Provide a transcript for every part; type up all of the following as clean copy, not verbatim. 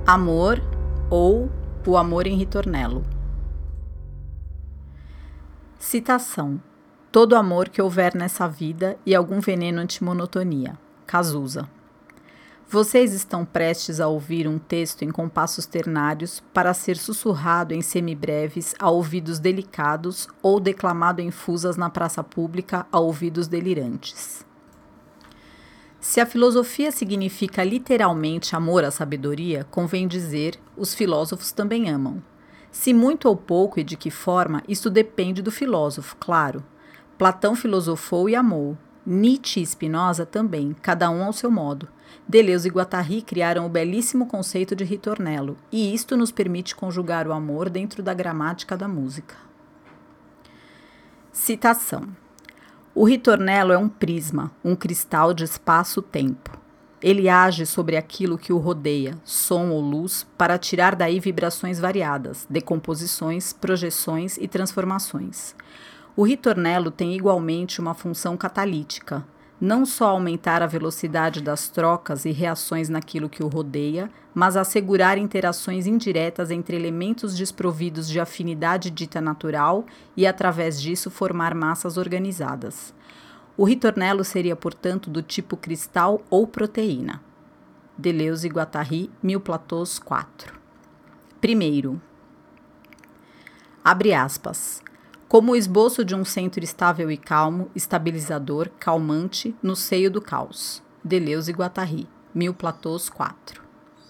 Amor ou O Amor em Ritornello. Citação: todo amor que houver nessa vida e algum veneno antimonotonia. Cazuza. Vocês estão prestes a ouvir um texto em compassos ternários para ser sussurrado em semibreves a ouvidos delicados ou declamado em fusas na praça pública a ouvidos delirantes. Se a filosofia significa literalmente amor à sabedoria, convém dizer, os filósofos também amam. Se muito ou pouco e de que forma, isso depende do filósofo, claro. Platão filosofou e amou. Nietzsche e Spinoza também, cada um ao seu modo. Deleuze e Guattari criaram o belíssimo conceito de ritornello, e isto nos permite conjugar o amor dentro da gramática da música. Citação: o ritornello é um prisma, um cristal de espaço-tempo. Ele age sobre aquilo que o rodeia, som ou luz, para tirar daí vibrações variadas, decomposições, projeções e transformações. O ritornello tem igualmente uma função catalítica, não só aumentar a velocidade das trocas e reações naquilo que o rodeia, mas assegurar interações indiretas entre elementos desprovidos de afinidade dita natural e, através disso, formar massas organizadas. O ritornello seria, portanto, do tipo cristal ou proteína. Deleuze e Guattari, 1000 Platôs 4. Primeiro, abre aspas, como o esboço de um centro estável e calmo, estabilizador, calmante, no seio do caos. Deleuze e Guattari, 1000 Platôs 4.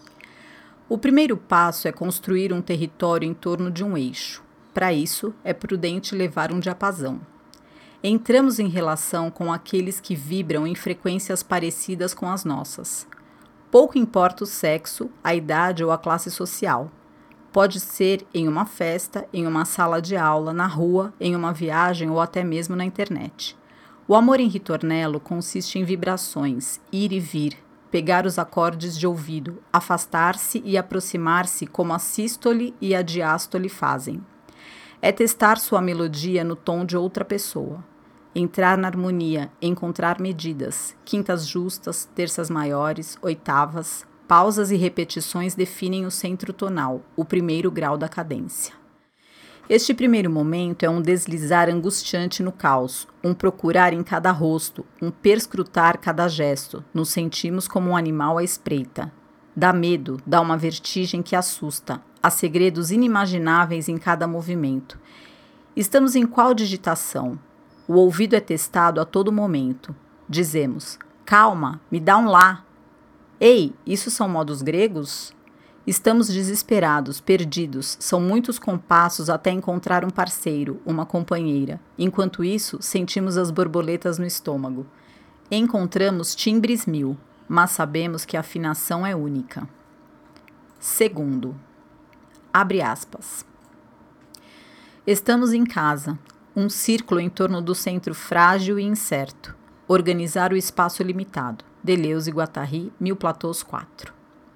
O primeiro passo é construir um território em torno de um eixo. Para isso, é prudente levar um diapasão. Entramos em relação com aqueles que vibram em frequências parecidas com as nossas. Pouco importa o sexo, a idade ou a classe social. Pode ser em uma festa, em uma sala de aula, na rua, em uma viagem ou até mesmo na internet. O amor em ritornello consiste em vibrações, ir e vir, pegar os acordes de ouvido, afastar-se e aproximar-se como a sístole e a diástole fazem. É testar sua melodia no tom de outra pessoa. Entrar na harmonia, encontrar medidas, quintas justas, terças maiores, oitavas, pausas e repetições definem o centro tonal, o primeiro grau da cadência. Este primeiro momento é um deslizar angustiante no caos, um procurar em cada rosto, um perscrutar cada gesto, nos sentimos como um animal à espreita. Dá medo, dá uma vertigem que assusta, há segredos inimagináveis em cada movimento. Estamos em qual digitação? O ouvido é testado a todo momento. Dizemos, calma, me dá um lá. Ei, isso são modos gregos? Estamos desesperados, perdidos, são muitos compassos até encontrar um parceiro, uma companheira. Enquanto isso, sentimos as borboletas no estômago. Encontramos timbres 1000, mas sabemos que a afinação é única. Segundo, abre aspas. Estamos em casa, um círculo em torno do centro frágil e incerto. Organizar o espaço limitado. Deleuze e Guattari, 1000 Platôs 4.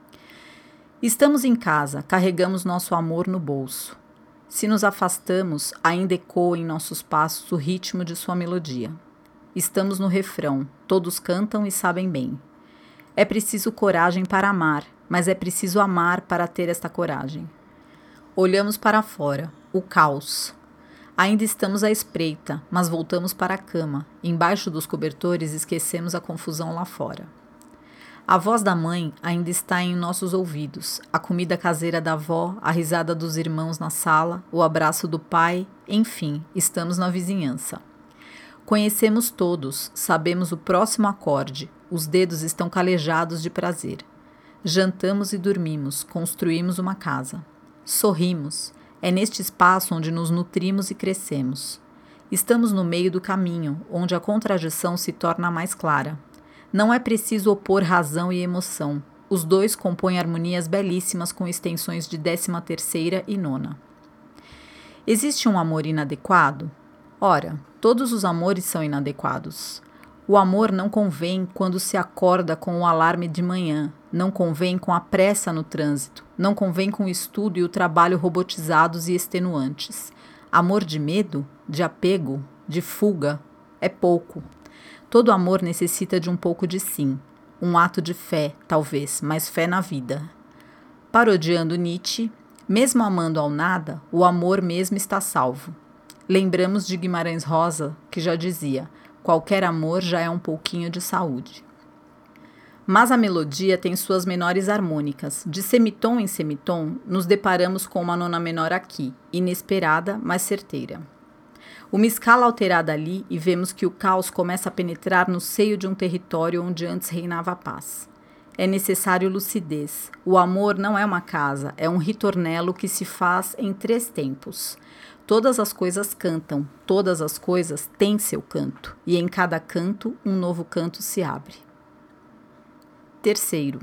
Estamos em casa, carregamos nosso amor no bolso. Se nos afastamos, ainda ecoa em nossos passos o ritmo de sua melodia. Estamos no refrão, todos cantam e sabem bem. É preciso coragem para amar, mas é preciso amar para ter esta coragem. Olhamos para fora, o caos. Ainda estamos à espreita, mas voltamos para a cama. Embaixo dos cobertores esquecemos a confusão lá fora. A voz da mãe ainda está em nossos ouvidos, a comida caseira da avó, a risada dos irmãos na sala, o abraço do pai, enfim, estamos na vizinhança. Conhecemos todos, sabemos o próximo acorde, os dedos estão calejados de prazer. Jantamos e dormimos, construímos uma casa. Sorrimos. É neste espaço onde nos nutrimos e crescemos. Estamos no meio do caminho, onde a contradição se torna mais clara. Não é preciso opor razão e emoção. Os dois compõem harmonias belíssimas com extensões de 13ª e 9ª. Existe um amor inadequado? Ora, todos os amores são inadequados. O amor não convém quando se acorda com o alarme de manhã, não convém com a pressa no trânsito, não convém com o estudo e o trabalho robotizados e extenuantes. Amor de medo, de apego, de fuga, é pouco. Todo amor necessita de um pouco de sim, um ato de fé, talvez, mas fé na vida. Parodiando Nietzsche, mesmo amando ao nada, o amor mesmo está salvo. Lembramos de Guimarães Rosa, que já dizia: qualquer amor já é um pouquinho de saúde. Mas a melodia tem suas menores harmônicas. De semitom em semitom, nos deparamos com uma nona menor aqui, inesperada, mas certeira. Uma escala alterada ali e vemos que o caos começa a penetrar no seio de um território onde antes reinava a paz. É necessário lucidez. O amor não é uma casa, é um ritornelo que se faz em 3 tempos. Todas as coisas cantam, todas as coisas têm seu canto, e em cada canto um novo canto se abre. Terceiro.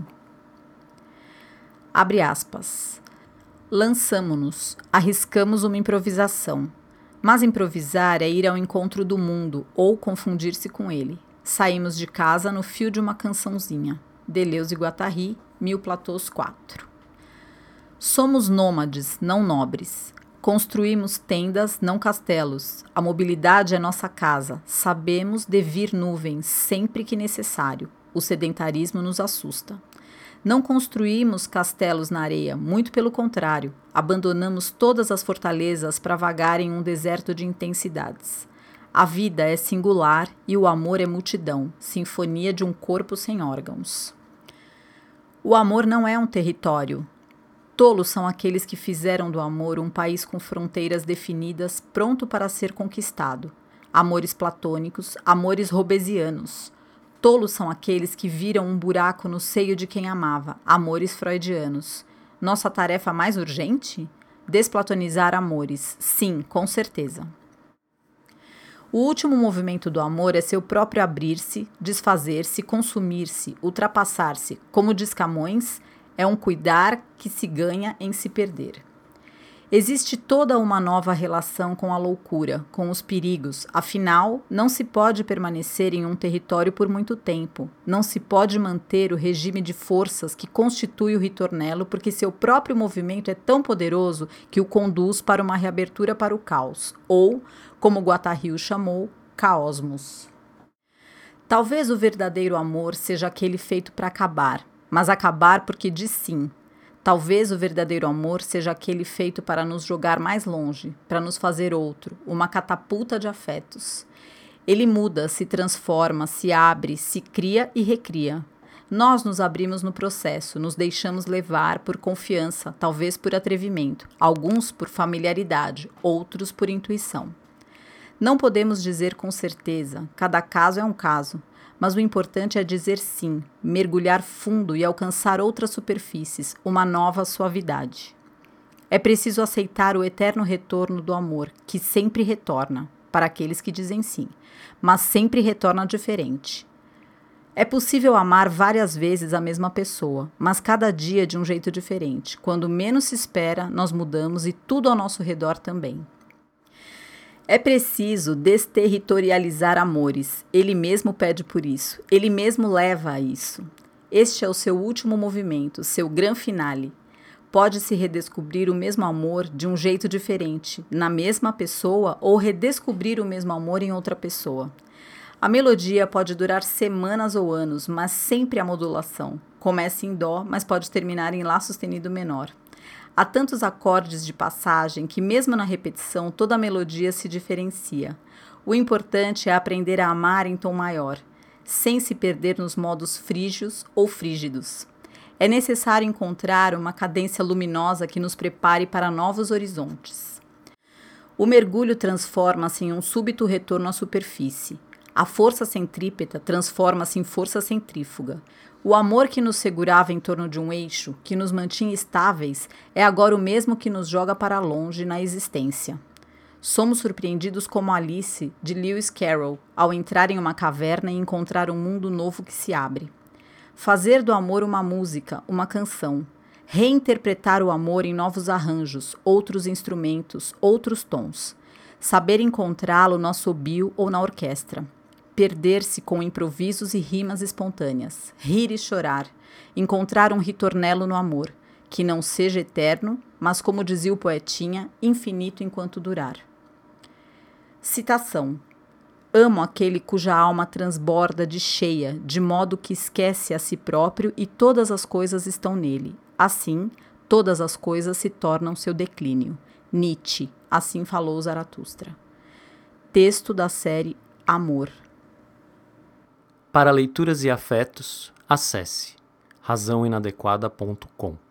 Abre aspas. Lançamo-nos, arriscamos uma improvisação. Mas improvisar é ir ao encontro do mundo ou confundir-se com ele. Saímos de casa no fio de uma cançãozinha. Deleuze e Guattari, 1000 Platôs 4. Somos nômades, não nobres. Construímos tendas, não castelos. A mobilidade é nossa casa. Sabemos devir nuvens sempre que necessário. O sedentarismo nos assusta. Não construímos castelos na areia, muito pelo contrário. Abandonamos todas as fortalezas para vagar em um deserto de intensidades. A vida é singular e o amor é multidão, sinfonia de um corpo sem órgãos. O amor não é um território. Tolos são aqueles que fizeram do amor um país com fronteiras definidas, pronto para ser conquistado. Amores platônicos, amores robesianos. Tolos são aqueles que viram um buraco no seio de quem amava, amores freudianos. Nossa tarefa mais urgente? Desplatonizar amores, sim, com certeza. O último movimento do amor é seu próprio abrir-se, desfazer-se, consumir-se, ultrapassar-se. Como diz Camões, é um cuidar que se ganha em se perder. Existe toda uma nova relação com a loucura, com os perigos. Afinal, não se pode permanecer em um território por muito tempo. Não se pode manter o regime de forças que constitui o ritornelo, porque seu próprio movimento é tão poderoso que o conduz para uma reabertura para o caos, ou, como Guattari o chamou, caosmos. Talvez o verdadeiro amor seja aquele feito para acabar, mas acabar porque diz sim. Talvez o verdadeiro amor seja aquele feito para nos jogar mais longe, para nos fazer outro, uma catapulta de afetos. Ele muda, se transforma, se abre, se cria e recria. Nós nos abrimos no processo, nos deixamos levar por confiança, talvez por atrevimento, alguns por familiaridade, outros por intuição. Não podemos dizer com certeza, cada caso é um caso. Mas o importante é dizer sim, mergulhar fundo e alcançar outras superfícies, uma nova suavidade. É preciso aceitar o eterno retorno do amor, que sempre retorna, para aqueles que dizem sim, mas sempre retorna diferente. É possível amar várias vezes a mesma pessoa, mas cada dia de um jeito diferente. Quando menos se espera, nós mudamos e tudo ao nosso redor também. É preciso desterritorializar amores. Ele mesmo pede por isso. Ele mesmo leva a isso. Este é o seu último movimento, seu gran finale. Pode-se redescobrir o mesmo amor de um jeito diferente, na mesma pessoa, ou redescobrir o mesmo amor em outra pessoa. A melodia pode durar semanas ou anos, mas sempre a modulação. Começa em dó, mas pode terminar em lá sustenido menor. Há tantos acordes de passagem que, mesmo na repetição, toda a melodia se diferencia. O importante é aprender a amar em tom maior, sem se perder nos modos frígios ou frígidos. É necessário encontrar uma cadência luminosa que nos prepare para novos horizontes. O mergulho transforma-se em um súbito retorno à superfície. A força centrípeta transforma-se em força centrífuga. O amor que nos segurava em torno de um eixo, que nos mantinha estáveis, é agora o mesmo que nos joga para longe na existência. Somos surpreendidos como Alice, de Lewis Carroll, ao entrar em uma caverna e encontrar um mundo novo que se abre. Fazer do amor uma música, uma canção. Reinterpretar o amor em novos arranjos, outros instrumentos, outros tons. Saber encontrá-lo no assobio ou na orquestra. Perder-se com improvisos e rimas espontâneas, rir e chorar, encontrar um ritornelo no amor, que não seja eterno, mas, como dizia o poetinha, infinito enquanto durar. Citação. Amo aquele cuja alma transborda de cheia, de modo que esquece a si próprio e todas as coisas estão nele. Assim, Todas as coisas se tornam seu declínio. Nietzsche, assim falou Zaratustra. Texto da série Amor. Para leituras e afetos, acesse razãoinadequada.com.